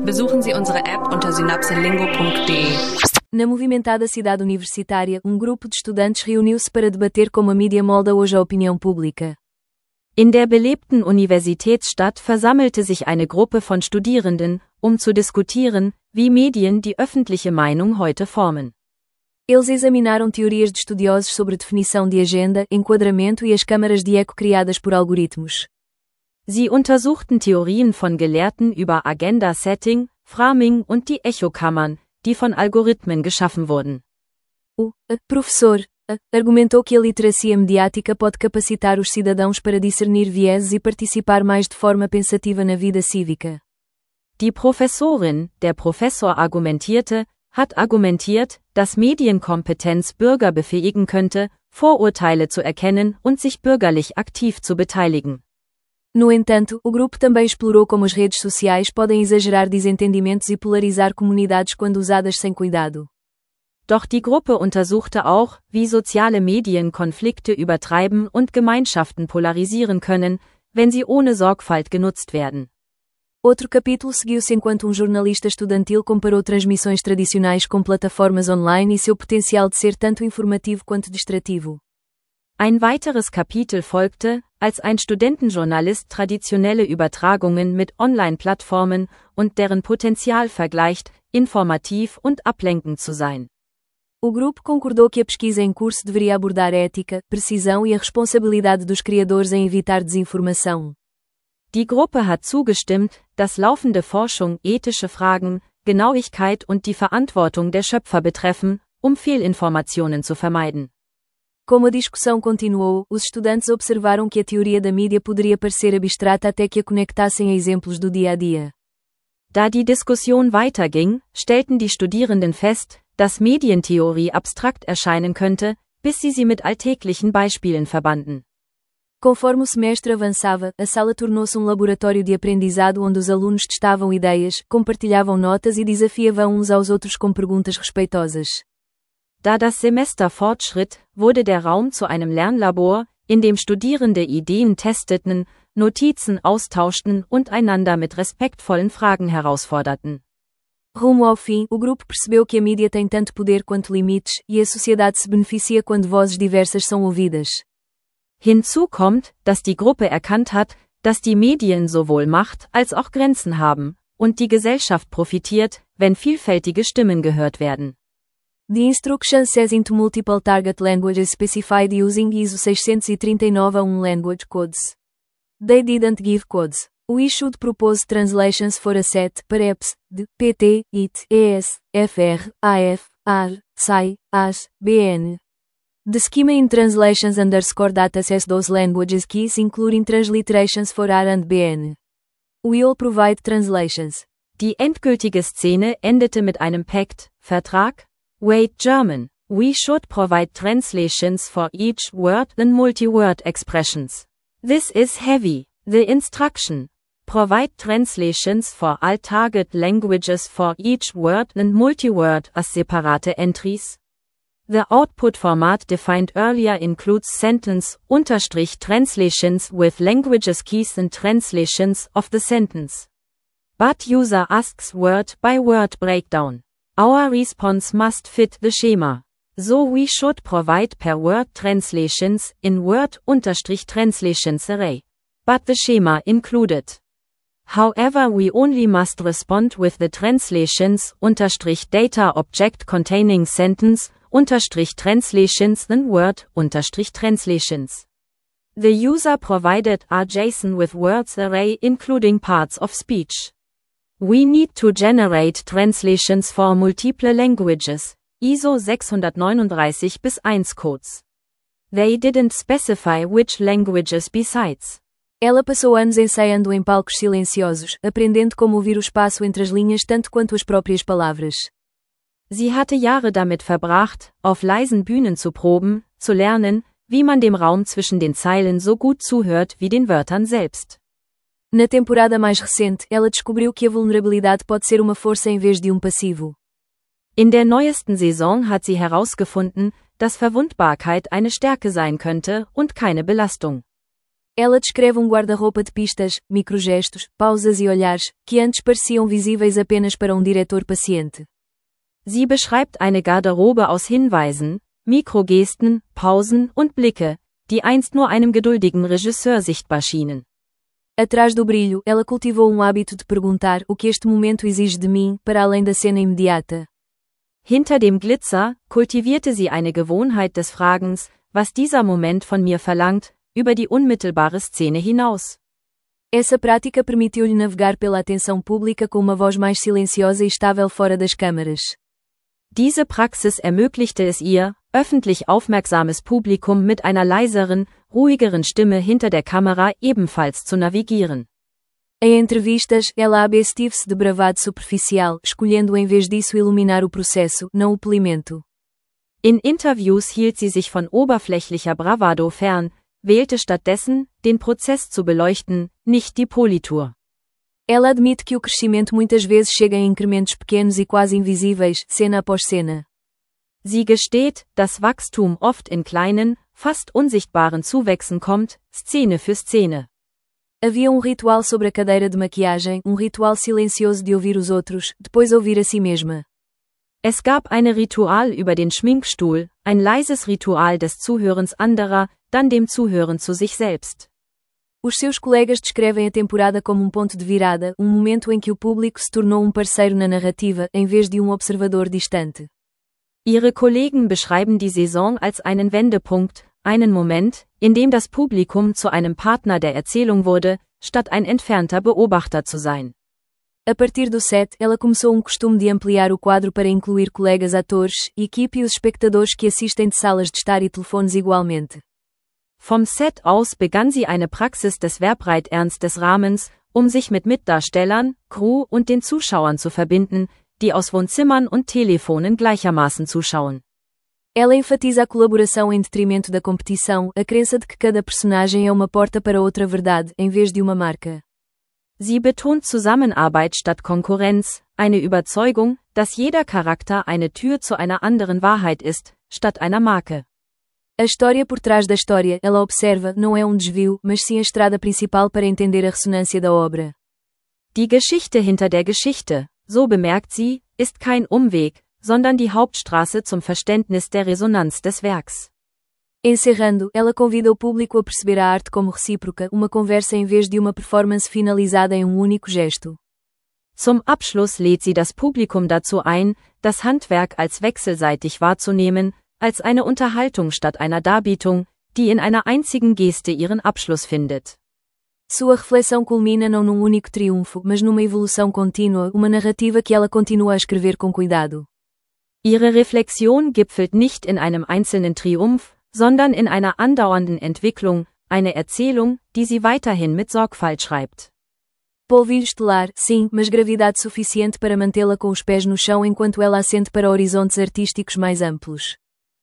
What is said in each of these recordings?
Besuchen Sie unsere App unter synapselingo.de. Na movimentada cidade universitária, grupo de estudantes reuniu-se para debater como a mídia molda hoje a opinião pública. In der belebten Universitätsstadt versammelte sich eine Gruppe von Studierenden, zu diskutieren, wie Medien die öffentliche Meinung heute formen. Eles examinaram teorias de estudiosos sobre definição de agenda, enquadramento e as câmaras de eco criadas por algoritmos. Sie untersuchten Theorien von Gelehrten über Agenda-Setting, Framing und die Echokammern, die von Algorithmen geschaffen wurden. O professor argumentou que a literacia mediática pode capacitar os cidadãos para discernir vieses e participar mais de forma pensativa na vida cívica. Die Professorin, der Professor hat argumentiert, dass Medienkompetenz Bürger befähigen könnte, Vorurteile zu erkennen und sich bürgerlich aktiv zu beteiligen. No entanto, o grupo também explorou como as redes sociais podem exagerar desentendimentos e polarizar comunidades quando usadas sem cuidado. Doch die Gruppe untersuchte auch, wie soziale Medien Konflikte übertreiben und Gemeinschaften polarisieren können, wenn sie ohne Sorgfalt genutzt werden. Outro capítulo seguiu-se enquanto jornalista estudantil comparou transmissões tradicionais com plataformas online e seu potencial de ser tanto informativo quanto distrativo. Ein weiteres Kapitel folgte, als ein Studentenjournalist traditionelle Übertragungen mit Online-Plattformen und deren Potenzial vergleicht, informativ und ablenkend zu sein. O grupo concordou que a pesquisa em curso deveria abordar a ética, precisão e a responsabilidade dos criadores em evitar desinformação. Die Gruppe hat zugestimmt, dass laufende Forschung ethische Fragen, Genauigkeit und die Verantwortung der Schöpfer betreffen, Fehlinformationen zu vermeiden. Como a discussão continuou, os estudantes observaram que a teoria da mídia poderia parecer abstrata até que a conectassem a exemplos do dia a dia. Da die Diskussion weiterging, stellten die Studierenden fest, dass Medientheorie abstrakt erscheinen könnte, bis sie mit alltäglichen Beispielen verbanden. Conforme o semestre avançava, a sala tornou-se laboratório de aprendizado onde os alunos testavam ideias, compartilhavam notas e desafiavam uns aos outros com perguntas respeitosas. Da das Semester fortschritt, wurde der Raum zu einem Lernlabor, in dem Studierende Ideen testeten, Notizen austauschten und einander mit respektvollen Fragen herausforderten. Rumo ao fim, o grupo percebeu que a mídia tem tanto poder quanto limites, e a sociedade se beneficia quando vozes diversas são ouvidas. Hinzu kommt, dass die Gruppe erkannt hat, dass die Medien sowohl Macht als auch Grenzen haben, und die Gesellschaft profitiert, wenn vielfältige Stimmen gehört werden. The instruction says into multiple target languages specified using ISO 639-1 language codes. They didn't give codes. We should propose translations for a set, perhaps, de PT, IT, ES, FR, AF, AR, SAI, AS, BN. The schema in translations _data says those languages keys including transliterations for R and BN. We all provide translations. Die endgültige Szene endete mit einem Pakt, Vertrag. Wait German, we should provide translations for each word and multi-word expressions. This is heavy. The instruction. Provide translations for all target languages for each word and multi-word as separate entries. The output format defined earlier includes sentence-translations with languages keys and translations of the sentence. But user asks word-by-word breakdown. Our response must fit the schema. So we should provide per word translations in word-translations array. But the schema included. However, we only must respond with the translations-data object containing sentence-translations and word-translations. The user provided a JSON with words array including parts of speech. We need to generate translations for multiple languages, ISO 639-1 codes. They didn't specify which languages besides. Ela passou anos ensaiando em palcos silenciosos, aprendendo como ouvir o espaço entre as linhas tanto quanto as próprias palavras. Sie hatte Jahre damit verbracht, auf leisen Bühnen zu proben, zu lernen, wie man dem Raum zwischen den Zeilen so gut zuhört wie den Wörtern selbst. Na temporada mais recente, ela descobriu que a vulnerabilidade pode ser uma força em vez de passivo. In der neuesten Saison hat sie herausgefunden, dass Verwundbarkeit eine Stärke sein könnte und keine Belastung. Ela descreve um guarda-roupa de pistas, microgestos, pausas e olhares, que antes pareciam visíveis apenas para um diretor-paciente. Sie beschreibt eine Garderobe aus Hinweisen, Mikrogesten, Pausen und Blicke, die einst nur einem geduldigen Regisseur sichtbar schienen. Atrás do brilho, ela cultivou um hábito de perguntar o que este momento exige de mim, para além da cena imediata. Hinter dem Glitzer kultivierte sie eine Gewohnheit des Fragens, was dieser Moment von mir verlangt, über die unmittelbare Szene hinaus. Essa prática permitiu-lhe navegar pela atenção pública com uma voz mais silenciosa e estável fora das câmaras. Diese Praxis ermöglichte es ihr, öffentlich aufmerksames Publikum mit einer leiseren, ruhigeren Stimme hinter der Kamera ebenfalls zu navigieren. Em entrevistas, ela absteve-se de bravado superficial, escolhendo em vez disso iluminar o processo, não o polimento. In Interviews hielt sie sich von oberflächlicher Bravado fern, wählte stattdessen, den Prozess zu beleuchten, nicht die Politur. Ela admite que o crescimento muitas vezes chega em incrementos pequenos e quase invisíveis, cena após cena. Sie gesteht, dass Wachstum oft in kleinen, fast unsichtbaren Zuwächsen kommt, Szene für Szene. Havia um ritual sobre a cadeira de maquiagem, um ritual silencioso de ouvir os outros, depois ouvir a si mesma. Es gab eine Ritual über den Schminkstuhl, ein leises Ritual des Zuhörens anderer, dann dem Zuhören zu sich selbst. Os seus colegas descrevem a temporada como um ponto de virada, um momento em que o público se tornou um parceiro na narrativa, em vez de um observador distante. Ihre Kollegen beschreiben die Saison als einen Wendepunkt, einen Moment, in dem das Publikum zu einem Partner der Erzählung wurde, statt ein entfernter Beobachter zu sein. A partir do set, ela começou costume de ampliar o quadro para incluir colegas atores, equipe e os espectadores que assistem de salas de estar e telefones igualmente. Vom Set aus begann sie eine Praxis des Verbreiternst des Rahmens, sich mit Mitdarstellern, Crew und den Zuschauern zu verbinden, die aus Wohnzimmern und Telefonen gleichermaßen zuschauen. Ela enfatiza a colaboração em detrimento da competição, a crença de que cada personagem é uma porta para outra verdade, em vez de uma marca. Sie betont Zusammenarbeit statt Konkurrenz, eine Überzeugung, dass jeder Charakter eine Tür zu einer anderen Wahrheit ist, statt einer Marke. A história por trás da história, ela observa, não é um desvio, mas sim a estrada principal para entender a ressonância da obra. Die Geschichte hinter der Geschichte, so bemerkt sie, ist kein Umweg, sondern die Hauptstraße zum Verständnis der Resonanz des Werks. Encerrando, ela convida o público a perceber a arte como recíproca, uma conversa em vez de uma performance finalizada em um único gesto. Zum Abschluss lädt sie das Publikum dazu ein, das Handwerk als wechselseitig wahrzunehmen, als eine Unterhaltung statt einer Darbietung, die in einer einzigen Geste ihren Abschluss findet. Sua reflexão culmina não num único triunfo, mas numa evolução contínua, uma narrativa que ela continua a escrever com cuidado. Ihre Reflexion gipfelt nicht in einem einzelnen Triumph, sondern in einer andauernden Entwicklung, eine Erzählung, die sie weiterhin mit Sorgfalt schreibt. Polvilho estelar, sim, mas gravidade suficiente para mantê-la com os pés no chão enquanto ela ascende para horizontes artísticos mais amplos.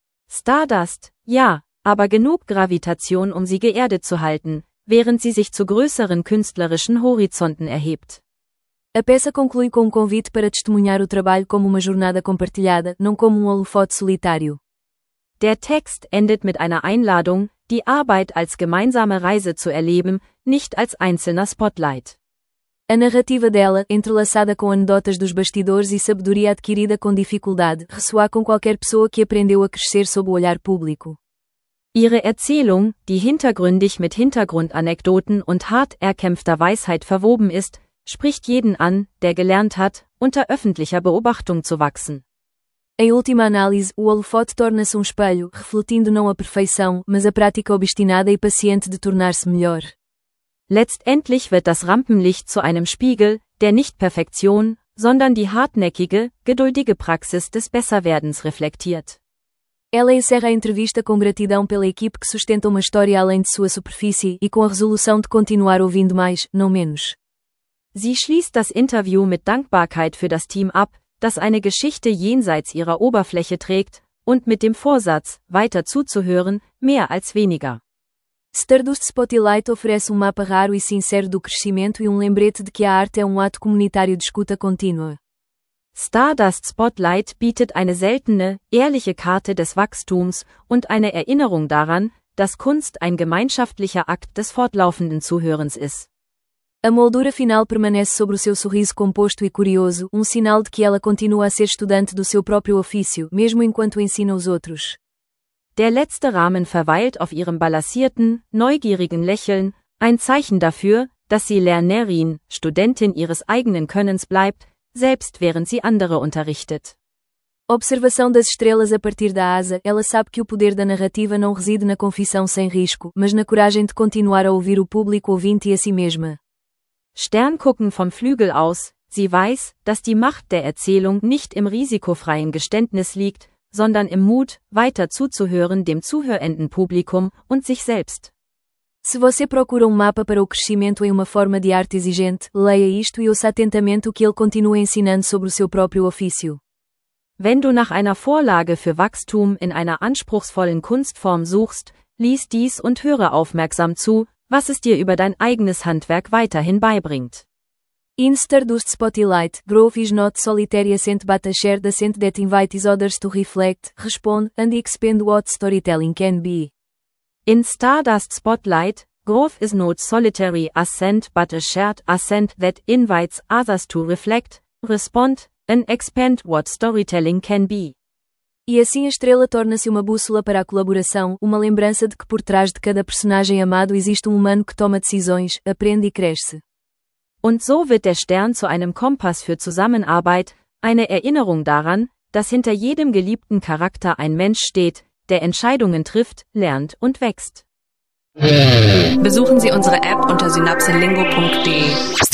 Stardust, ja, aber genug Gravitation, sie geerdet zu halten, während sie sich zu größeren künstlerischen Horizonten erhebt. A peça conclui com convite para testemunhar o trabalho como uma jornada compartilhada, não como holofote solitário. Der Text endet mit einer Einladung, die Arbeit als gemeinsame Reise zu erleben, nicht als einzelner Spotlight. A narrativa dela, entrelaçada com anedotas dos bastidores e sabedoria adquirida com dificuldade, ressoa com qualquer pessoa que aprendeu a crescer sob o olhar público. Ihre Erzählung, die hintergründig mit Hintergrundanekdoten und hart erkämpfter Weisheit verwoben ist, spricht jeden an, der gelernt hat, unter öffentlicher Beobachtung zu wachsen. Em última análise, o holofote torna-se espelho, refletindo não a perfeição, mas a prática obstinada e paciente de tornar-se melhor. Letztendlich wird das Rampenlicht zu einem Spiegel, der nicht Perfektion, sondern die hartnäckige, geduldige Praxis des Besserwerdens reflektiert. Ela encerra a entrevista com gratidão pela equipe que sustenta uma história além de sua superfície e com a resolução de continuar ouvindo mais, não menos. Sie schließt das Interview mit Dankbarkeit für das Team ab, das eine Geschichte jenseits ihrer Oberfläche trägt, und mit dem Vorsatz, weiter zuzuhören, mehr als weniger. Stardust Spotlight oferece mapa raro e sincero do crescimento e lembrete de que a arte é ato comunitário de escuta contínua. Stardust Spotlight bietet eine seltene, ehrliche Karte des Wachstums und eine Erinnerung daran, dass Kunst ein gemeinschaftlicher Akt des fortlaufenden Zuhörens ist. A moldura final permanece sobre o seu sorriso composto e curioso, sinal de que ela continua a ser estudante do seu próprio ofício, mesmo enquanto ensina os outros. Der letzte Rahmen verweilt auf ihrem balancierten, neugierigen Lächeln, ein Zeichen dafür, dass sie Lernerin, Studentin ihres eigenen Könnens bleibt, selbst während sie andere unterrichtet. Observação das estrelas a partir da asa, ela sabe que o poder da narrativa não reside na confissão sem risco, mas na coragem de continuar a ouvir o público ouvinte e a si mesma. Sterngucken vom Flügel aus, sie weiß, dass die Macht der Erzählung nicht im risikofreien Geständnis liegt, sondern im Mut, weiter zuzuhören dem zuhörenden Publikum und sich selbst. Se você procura mapa para o crescimento em uma forma de arte exigente, leia isto e ouça atentamente o que ele continua ensinando sobre o seu próprio ofício. Wenn du nach einer Vorlage für Wachstum in einer anspruchsvollen Kunstform suchst, lies dies und höre aufmerksam zu, was es dir über dein eigenes Handwerk weiterhin beibringt. Inster dust spotlight, grove is not solitary assent but a shared assent that invites others to reflect, respond, and expand what storytelling can be. In Stardust Spotlight, growth is not solitary assent but a shared assent that invites others to reflect, respond, and expand what storytelling can be. E assim a estrela torna-se uma bússola para a colaboração, uma lembrança de que por trás de cada personagem amado existe humano que toma decisões, aprende e cresce. Und so wird der Stern zu einem Kompass für Zusammenarbeit, eine Erinnerung daran, dass hinter jedem geliebten Charakter ein Mensch steht, der Entscheidungen trifft, lernt und wächst. Besuchen Sie unsere App unter synapselingo.de.